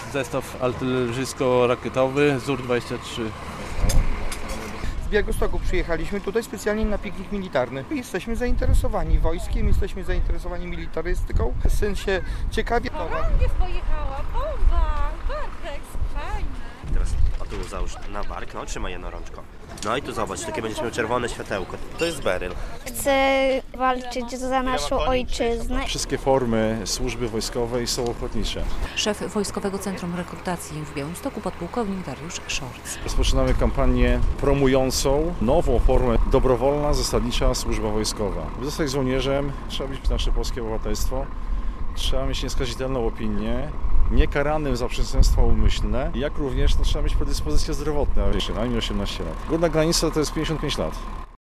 zestaw artylerzyjsko-rakietowy ZUR-23. Z Białegostoku przyjechaliśmy tutaj specjalnie na piknik militarny. Jesteśmy zainteresowani wojskiem, jesteśmy zainteresowani militarystyką. Syn się ciekawie... Chorągiew pojechała, bomba, Bartek, fajne. Teraz o tu załóż na bark, no trzymaj jedną rączką. No i tu zobacz, takie będziesz miał czerwone światełko. To jest beryl. Chcę walczyć za naszą ojczyznę. Wszystkie formy służby wojskowej są ochotnicze. Szef Wojskowego Centrum Rekrutacji w Białymstoku podpułkownik Dariusz Szorc. Rozpoczynamy kampanię promującą nową formę dobrowolna, zasadnicza służba wojskowa. By zostać żołnierzem, trzeba mieć nasze polskie obywatelstwo, trzeba mieć nieskazitelną opinię, niekaranym za przestępstwa umyślne, jak również trzeba mieć predyspozycje zdrowotne, a najmniej 18 lat. Górna granica to jest 55 lat.